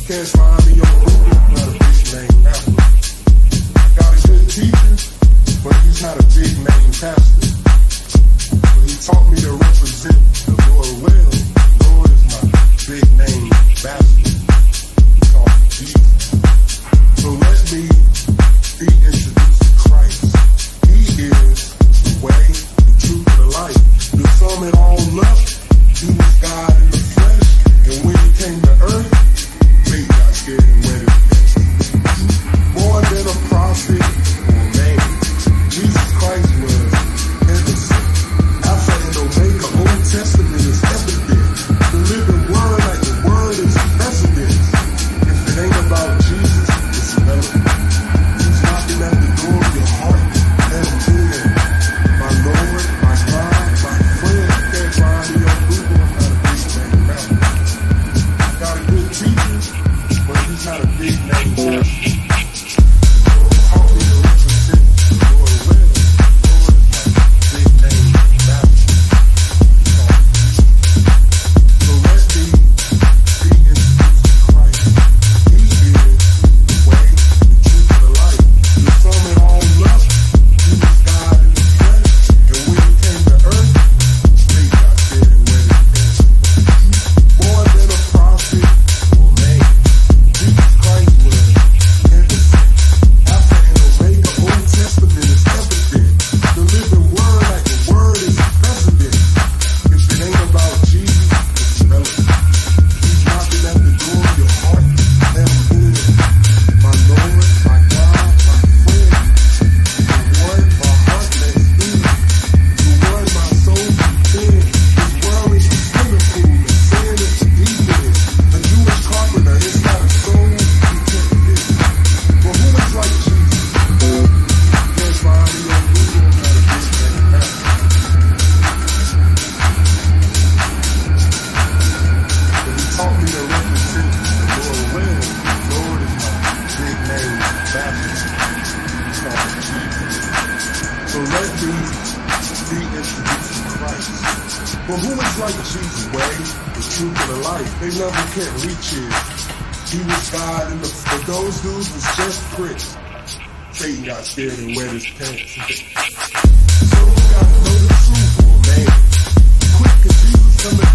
Can't find me on Google, not a big name rapper. Got a good teacher, but he's not a big name pastor. But he taught me to represent the Lord well. The Lord is my big name bastard. He called me Jesus. So let me be introduced to Christ. He is the way, the truth, and the life. To sum it all up, he was God in the flesh, and when he came to earth, faith got scared and went his best. More than a prophet or a man, Jesus Christ was innocent. Alpha and Omega, Old Testament is evident. The living word, like the word, is precedent. If it ain't about Jesus, it's irrelevant. He's knocking at the door of your heart, let him in. My Lord, my God, my friend, can't find me on Google, I'm not a big name rapper. Got a good teacher, but he's not a big name pastor. Help me to represent the Lord well. The Lord is my big name pastor. So let me be introduced to Christ. He is the way, the truth, and the life. To sum it all up, he was God in the flesh, and when he came to earth, faith got scared and went his best. More than a prophet or a man, Jesus Christ was innocent. Alpha and Omega, Old Testament is evident. The living word, like the word, is precedent. If it ain't about Jesus, it's irrelevant. He's knocking at the door of your heart, let him in. My Lord, my God, my friend, the one my heart lets in, the one my soul contains. This world is a swimming pool, and sin is the deep end. A Jewish carpenter is not a soul he can't fit. But who is like Jesus? Can't find me on Google, I'm not a big name rapper. But he taught me to represent the Lord well. The Lord is my big name bastard. He called me Jesus. So let me be introduced to Christ. But who is like Jesus? The way, the truth, and the life. They never can reach him. He was God in the, but those dudes was just pricks. Satan got scared and wet his pants. So we gotta know the truth, or man. Quick, 'cause Jesus coming